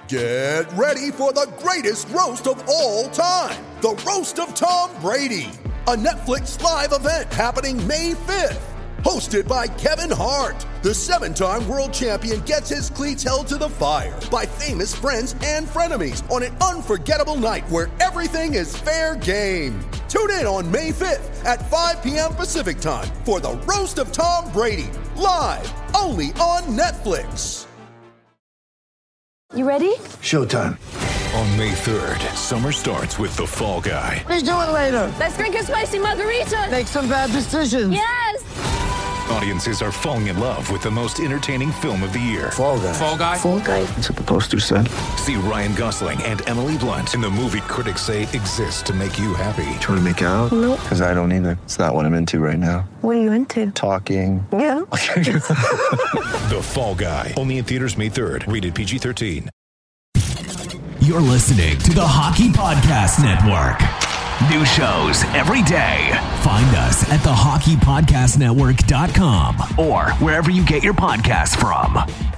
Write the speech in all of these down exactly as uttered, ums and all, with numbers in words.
Get ready for the greatest roast of all time, the Roast of Tom Brady, a Netflix live event happening May fifth. Hosted by Kevin Hart, the seven-time world champion gets his cleats held to the fire by famous friends and frenemies on an unforgettable night where everything is fair game. Tune in on May fifth at five p.m. Pacific time for the Roast of Tom Brady, live only on Netflix. You ready? Showtime. On May third, summer starts with The Fall Guy. Let's do it later. Let's drink a spicy margarita. Make some bad decisions. Yes! Audiences are falling in love with the most entertaining film of the year. Fall Guy. Fall Guy? Fall Guy. That's what the poster said. See Ryan Gosling and Emily Blunt in the movie critics say exists to make you happy. Trying to make it out? Nope. Because I don't either. It's not what I'm into right now. What are you into? Talking. Yeah. The Fall Guy. Only in theaters May third. Rated P G thirteen. You're listening to the Hockey Podcast Network. New shows every day. Find us at the hockey podcast network dot com or wherever you get your podcasts from.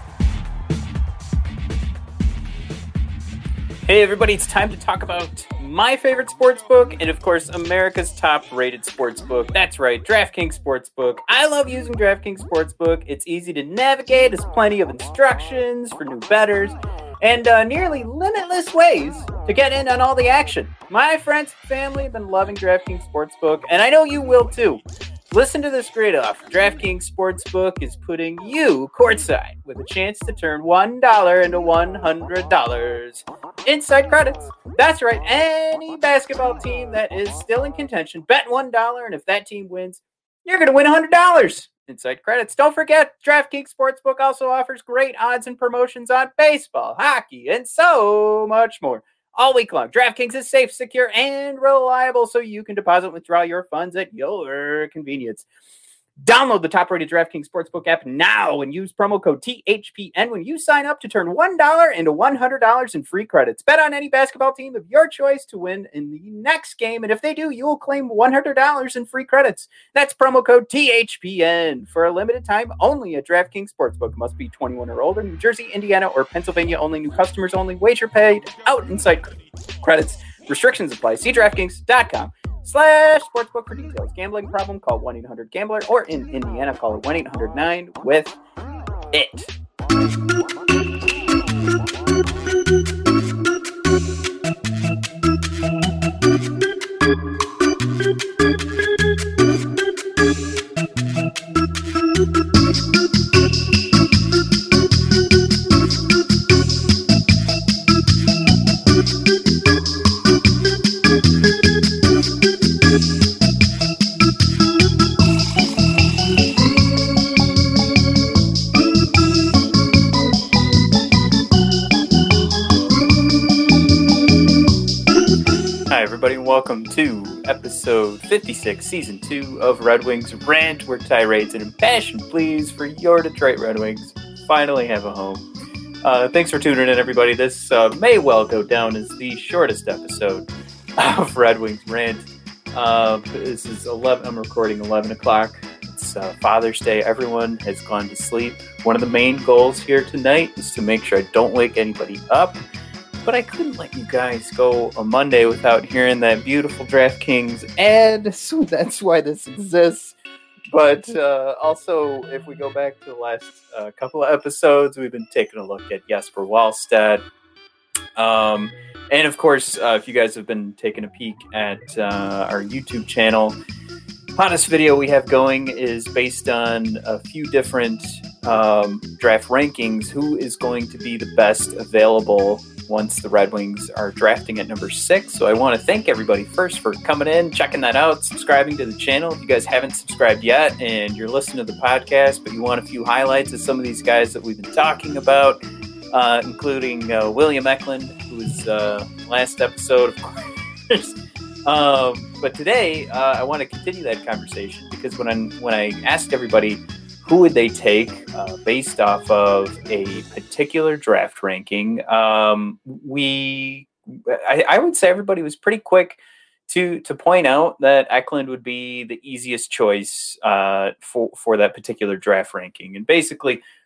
Hey everybody, it's time to talk about my favorite sports book and of course America's top rated sports book. That's right, DraftKings Sportsbook. I love using DraftKings Sportsbook. It's easy to navigate, there's plenty of instructions for new bettors, and uh, nearly limitless ways to get in on all the action. My friends and family have been loving DraftKings Sportsbook, and I know you will too. Listen to this great offer. DraftKings Sportsbook is putting you courtside with a chance to turn one dollar into one hundred dollars. Inside credits. That's right, any basketball team that is still in contention, bet one dollar, and if that team wins, you're going to win one hundred dollars. Inside credits. Don't forget, DraftKings Sportsbook also offers great odds and promotions on baseball, hockey, and so much more. All week long, DraftKings is safe, secure, and reliable, so you can deposit and withdraw your funds at your convenience. Download the top-rated DraftKings Sportsbook app now and use promo code T H P N when you sign up to turn one dollar into one hundred dollars in free credits. Bet on any basketball team of your choice to win in the next game, and if they do, you will claim one hundred dollars in free credits. That's promo code T H P N for a limited time only at DraftKings Sportsbook. Must be twenty-one or older. New Jersey, Indiana, or Pennsylvania only. New customers only. Wager paid out inside credits. Restrictions apply. See DraftKings dot com. Slash sportsbook for details. Gambling problem? Call one eight hundred gambler, or in Indiana, call one eight hundred nine with it. Everybody, welcome to episode fifty-six, season two of Red Wings Rant, where tirades and impassioned pleas for your Detroit Red Wings finally have a home. Uh, thanks for tuning in, everybody. This uh, may well go down as the shortest episode of Red Wings Rant. Uh, this is eleven. I'm recording eleven o'clock. It's uh, Father's Day. Everyone has gone to sleep. One of the main goals here tonight is to make sure I don't wake anybody up. But I couldn't let you guys go a Monday without hearing that beautiful DraftKings ad, so that's why this exists. But uh, also, if we go back to the last uh, couple of episodes, we've been taking a look at Jesper Wallstedt. Um, and of course, uh, if you guys have been taking a peek at uh, our YouTube channel, hottest video we have going is based on a few different um, draft rankings. Who is going to be the best available once the Red Wings are drafting at number six. So I want to thank everybody first for coming in, checking that out, subscribing to the channel. If you guys haven't subscribed yet and you're listening to the podcast, but you want a few highlights of some of these guys that we've been talking about, uh, including uh, William Eklund, who was uh, last episode, of course. um, but today, uh, I want to continue that conversation because when I, when I asked everybody who would they take uh, based off of a particular draft ranking, um, we, I, I would say everybody was pretty quick to to point out that Eklund would be the easiest choice uh, for, for that particular draft ranking. And basically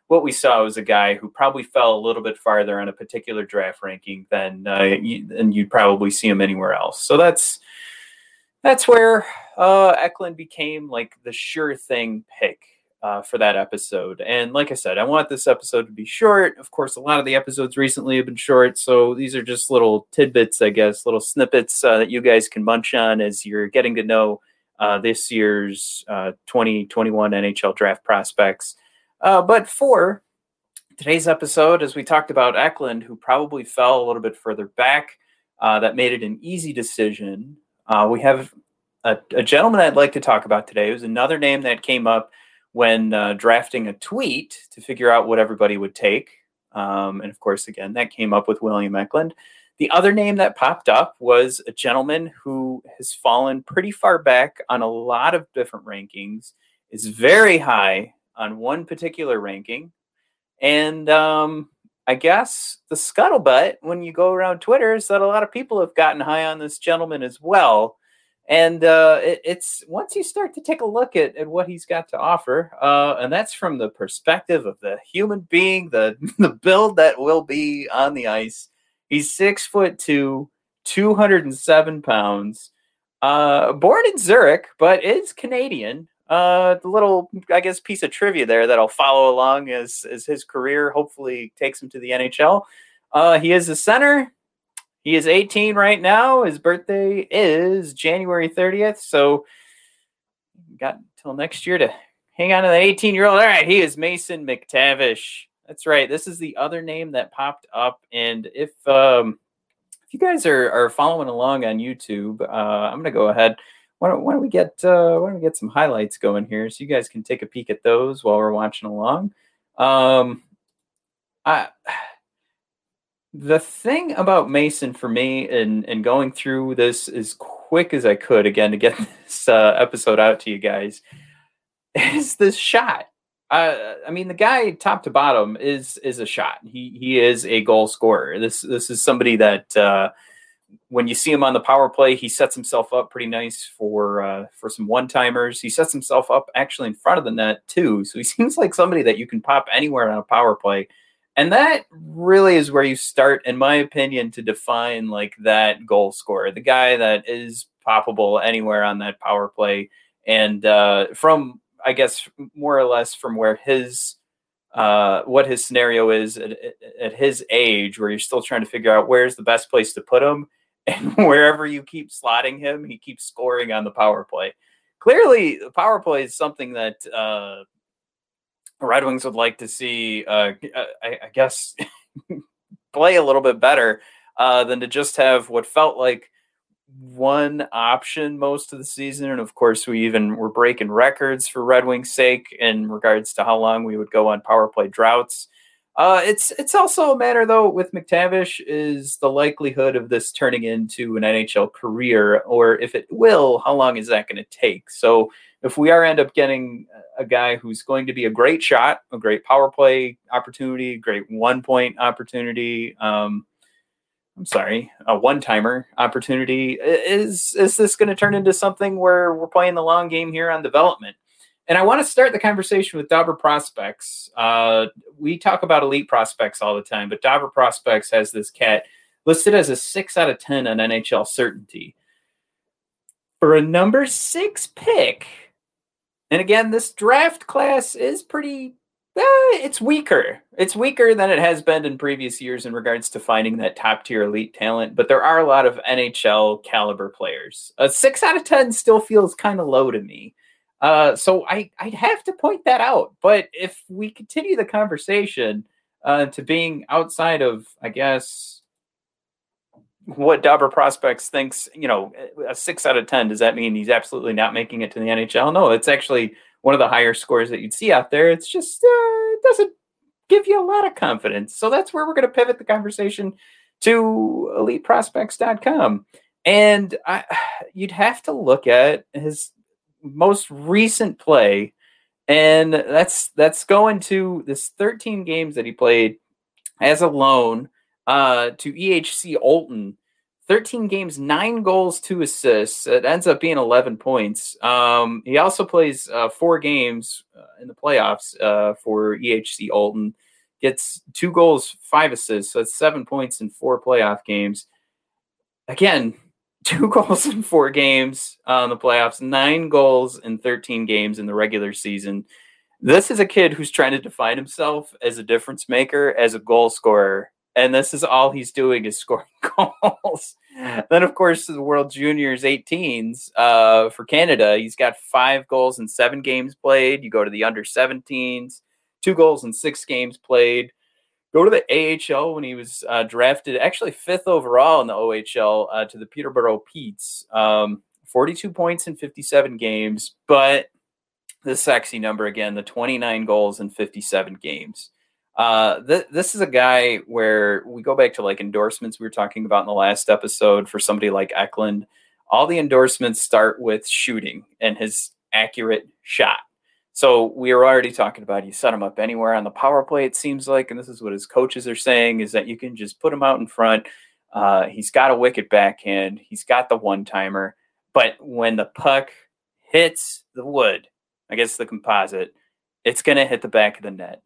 what we saw was a guy who probably fell a little bit farther on a particular draft ranking than uh, you, than you'd probably see him anywhere else. So that's that's where uh, Eklund became like the sure thing pick uh, for that episode. And like I said, I want this episode to be short. Of course, a lot of the episodes recently have been short, so these are just little tidbits, I guess, little snippets uh, that you guys can munch on as you're getting to know uh, this year's uh, twenty twenty-one N H L draft prospects. Uh, but for today's episode, as we talked about Eklund, who probably fell a little bit further back, uh, that made it an easy decision. Uh, we have a, a gentleman I'd like to talk about today. It was another name that came up when uh, drafting a tweet to figure out what everybody would take. Um, and of course, again, that came up with William Eklund. The other name that popped up was a gentleman who has fallen pretty far back on a lot of different rankings, is very high on one particular ranking. And um, I guess the scuttlebutt when you go around Twitter is that a lot of people have gotten high on this gentleman as well. And uh, it, it's once you start to take a look at, at what he's got to offer, uh, and that's from the perspective of the human being, the, the build that will be on the ice. He's six foot two, two hundred seven pounds, uh, born in Zurich, but is Canadian. Uh, the little, I guess, piece of trivia there that I'll follow along as, as his career hopefully takes him to the N H L. Uh, he is a center. He is eighteen right now. His birthday is January thirtieth. So got until next year to hang on to the eighteen-year-old. All right, he is Mason McTavish. That's right. This is the other name that popped up. And if um, if you guys are, are following along on YouTube, uh, I'm going to go ahead. Why don't, why don't we get uh, why don't we get some highlights going here so you guys can take a peek at those while we're watching along. Um, I the thing about Mason for me and and going through this as quick as I could again to get this uh, episode out to you guys is this shot. Uh, I mean, the guy top to bottom is is a shot. He he is a goal scorer. This this is somebody that. Uh, When you see him on the power play, he sets himself up pretty nice for uh, for some one-timers. He sets himself up actually in front of the net, too. So he seems like somebody that you can pop anywhere on a power play. And that really is where you start, in my opinion, to define like that goal scorer, the guy that is poppable anywhere on that power play. And uh, from, I guess, more or less from where his uh, what his scenario is at, at his age, where you're still trying to figure out where's the best place to put him. And wherever you keep slotting him, he keeps scoring on the power play. Clearly, the power play is something that uh, Red Wings would like to see, uh, I, I guess, play a little bit better uh, than to just have what felt like one option most of the season. And, of course, we even were breaking records for Red Wings' sake in regards to how long we would go on power play droughts. Uh, it's it's also a matter, though, with McTavish is the likelihood of this turning into an N H L career, or if it will, how long is that going to take? So if we are end up getting a guy who's going to be a great shot, a great power play opportunity, great one-point opportunity, um, I'm sorry, a one-timer opportunity, is, is this going to turn into something where we're playing the long game here on development? And I want to start the conversation with Dobber Prospects. Uh, we talk about elite prospects all the time, but Dobber Prospects has this cat listed as a six out of ten on N H L certainty. For a number six pick, and again, this draft class is pretty, eh, it's weaker. It's weaker than it has been in previous years in regards to finding that top-tier elite talent, but there are a lot of N H L caliber players. A six out of ten still feels kind of low to me. Uh, so I, I'd have to point that out. But if we continue the conversation uh, to being outside of, I guess, what Dobber Prospects thinks, you know, a six out of ten, does that mean he's absolutely not making it to the N H L? No, it's actually one of the higher scores that you'd see out there. It's just, uh, it doesn't give you a lot of confidence. So that's where we're going to pivot the conversation to elite prospects dot com. And I, you'd have to look at his most recent play, and that's that's going to this thirteen games that he played as a loan uh, to E H C Olton thirteen games, nine goals, two assists. It ends up being eleven points. Um, he also plays uh, four games uh, in the playoffs uh, for E H C Olton. Gets two goals, five assists. So that's seven points in four playoff games. Again, two goals in four games uh, in the playoffs, nine goals in thirteen games in the regular season. This is a kid who's trying to define himself as a difference maker, as a goal scorer. And this is all he's doing is scoring goals. Then, of course, the World Juniors eighteens uh, for Canada. He's got five goals in seven games played. You go to the under seventeens, two goals in six games played. Go to the A H L when he was uh, drafted, actually fifth overall in the O H L uh, to the Peterborough Petes. Um, forty-two points in fifty-seven games, but the sexy number again, the twenty-nine goals in fifty-seven games. Uh, th- this is a guy where we go back to like endorsements we were talking about in the last episode for somebody like Eklund. All the endorsements start with shooting and his accurate shot. So we were already talking about you set him up anywhere on the power play, it seems like, and this is what his coaches are saying, is that you can just put him out in front. Uh, he's got a wicked backhand. He's got the one-timer. But when the puck hits the wood, I guess the composite, it's going to hit the back of the net.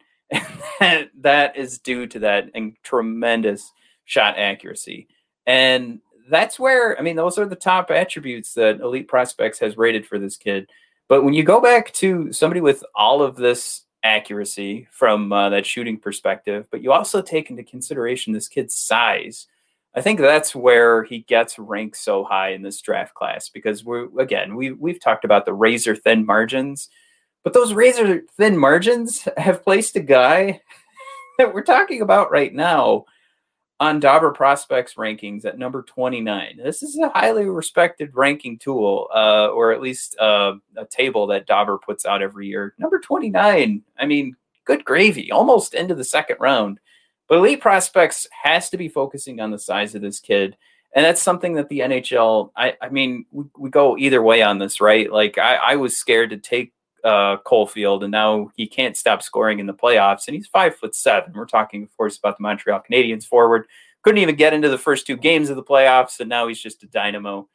And that is due to that and tremendous shot accuracy. And that's where, I mean, those are the top attributes that Elite Prospects has rated for this kid. But when you go back to somebody with all of this accuracy from uh, that shooting perspective, but you also take into consideration this kid's size, I think that's where he gets ranked so high in this draft class, because we're, again, we, we've talked about the razor thin margins, but those razor thin margins have placed a guy that we're talking about right now on Dobber Prospects rankings at number twenty-nine. This is a highly respected ranking tool, uh, or at least uh, a table that Dobber puts out every year. Number twenty-nine, I mean, good gravy, almost into the second round. But Elite Prospects has to be focusing on the size of this kid. And that's something that the N H L, I, I mean, we, we go either way on this, right? Like, I, I was scared to take uh, Caulfield, and now he can't stop scoring in the playoffs, and he's five foot seven. We're talking, of course, about the Montreal Canadiens forward. Couldn't even get into the first two games of the playoffs, and now he's just a dynamo.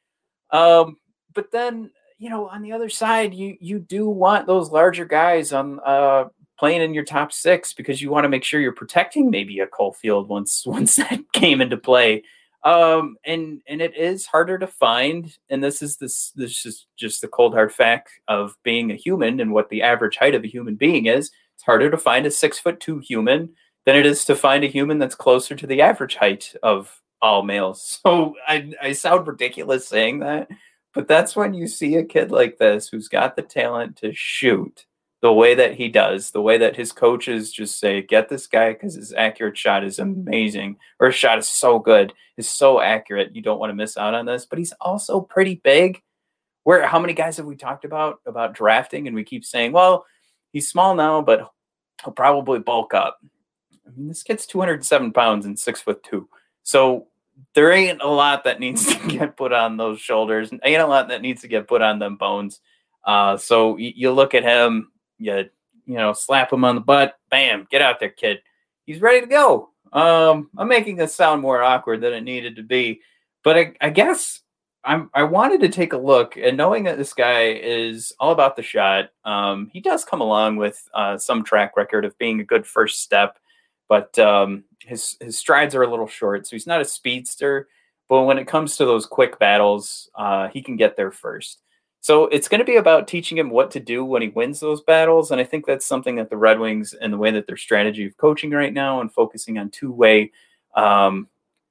Um, but then, you know, on the other side, you you do want those larger guys on uh, playing in your top six, because you want to make sure you're protecting maybe a Caulfield once once that came into play. Um, and and it is harder to find, and this is this this is just the cold hard fact of being a human and what the average height of a human being is. It's harder to find a six foot two human than it is to find a human that's closer to the average height of all males. So I I sound ridiculous saying that, but that's when you see a kid like this who's got the talent to shoot the way that he does, the way that his coaches just say, get this guy because his accurate shot is amazing, or his shot is so good, is so accurate, you don't want to miss out on this. But he's also pretty big. Where how many guys have we talked about about drafting, and we keep saying, well, he's small now, but he'll probably bulk up. I mean, this kid's two hundred seven pounds and six foot two. So there ain't a lot that needs to get put on those shoulders. Ain't a lot that needs to get put on them bones. Uh, so you, you look at him, you, you know, slap him on the butt, bam, get out there, kid. He's ready to go. Um, I'm making this sound more awkward than it needed to be, but I, I guess I'm, I wanted to take a look, and knowing that this guy is all about the shot, um, he does come along with uh, some track record of being a good first step, but um, his his strides are a little short, so he's not a speedster. But when it comes to those quick battles, uh, he can get there first. So it's going to be about teaching him what to do when he wins those battles, and I think that's something that the Red Wings and the way that their strategy of coaching right now and focusing on two-way, um,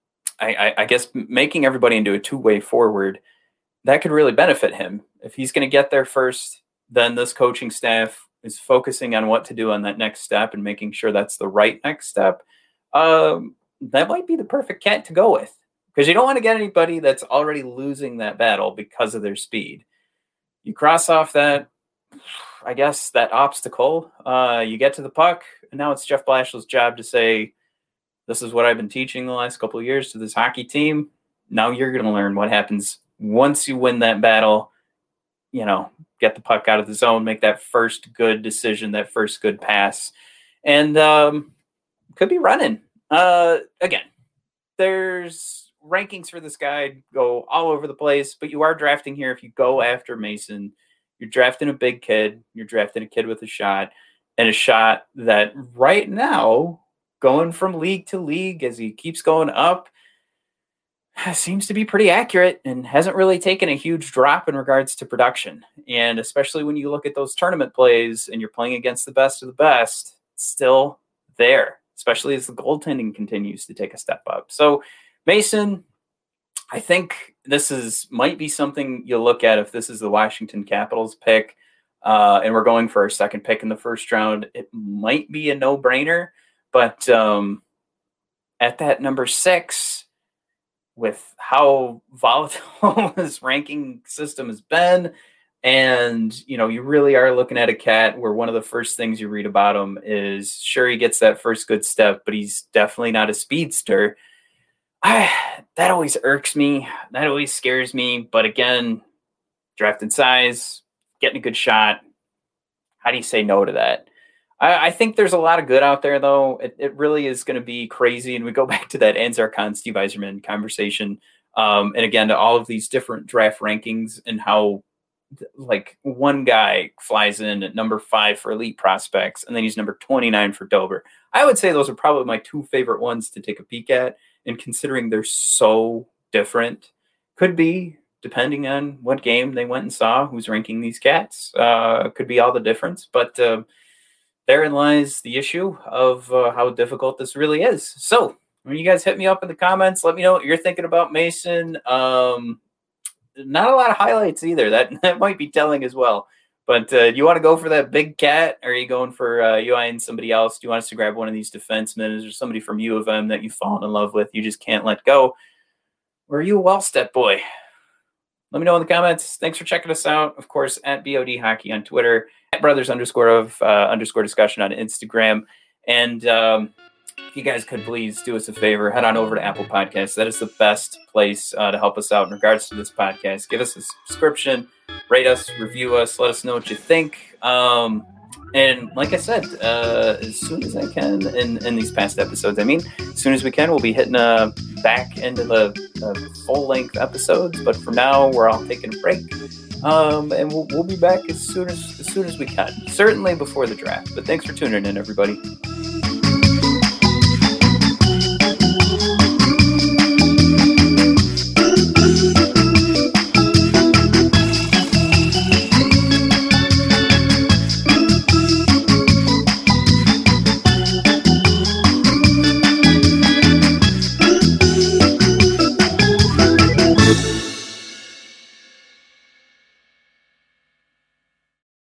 I, I, I guess making everybody into a two-way forward, that could really benefit him. If he's going to get there first, then this coaching staff is focusing on what to do on that next step and making sure that's the right next step. Um, that might be the perfect cat to go with, because you don't want to get anybody that's already losing that battle because of their speed. You cross off that, I guess, that obstacle. Uh, you get to the puck, and now it's Jeff Blashill's job to say, this is what I've been teaching the last couple of years to this hockey team. Now you're going to learn what happens once you win that battle. You know, get the puck out of the zone, make that first good decision, that first good pass, and um, could be running. Uh, again, there's rankings for this guy go all over the place, but you are drafting here. If you go after Mason, you're drafting a big kid. You're drafting a kid with a shot, and a shot that right now, going from league to league as he keeps going up, seems to be pretty accurate and hasn't really taken a huge drop in regards to production. And especially when you look at those tournament plays and you're playing against the best of the best, it's still there, especially as the goaltending continues to take a step up. So Mason, I think this is might be something you'll look at if this is the Washington Capitals pick, uh, and we're going for our second pick in the first round. It might be a no-brainer, but um, at that number six, with how volatile this ranking system has been, and you know, you really are looking at a cat where one of the first things you read about him is, sure, he gets that first good step, but he's definitely not a speedster. I, that always irks me. That always scares me. But again, drafting size, getting a good shot. How do you say no to that? I, I think there's a lot of good out there, though. It, it really is going to be crazy. And we go back to that Anzar Khan, Steve Yzerman conversation. Um, and again, to all of these different draft rankings and how like one guy flies in at number five for elite prospects, and then he's number twenty-nine for Dober. I would say those are probably my two favorite ones to take a peek at. And considering they're so different, could be, depending on what game they went and saw, who's ranking these cats, uh, could be all the difference. But uh, therein lies the issue of uh, how difficult this really is. So when you guys hit me up in the comments, let me know what you're thinking about Mason. Um, not a lot of highlights either. That, that might be telling as well. But uh, do you want to go for that big cat? Or are you going for uh, you and somebody else? Do you want us to grab one of these defensemen? Is there somebody from U of M that you've fallen in love with, you just can't let go? Or are you a Wellstead boy? Let me know in the comments. Thanks for checking us out. Of course, at B O D Hockey on Twitter, at brothers underscore of uh, underscore discussion on Instagram. And um, if you guys could please do us a favor, head on over to Apple Podcasts. That is the best place uh, to help us out in regards to this podcast. Give us a subscription, rate us, review us, let us know what you think. Um, and like I said, uh, as soon as I can in, in these past episodes, I mean, as soon as we can, we'll be hitting uh, back into the uh, full-length episodes. But for now, we're all taking a break. Um, and we'll, we'll be back as soon as, as soon as we can. Certainly before the draft. But thanks for tuning in, everybody.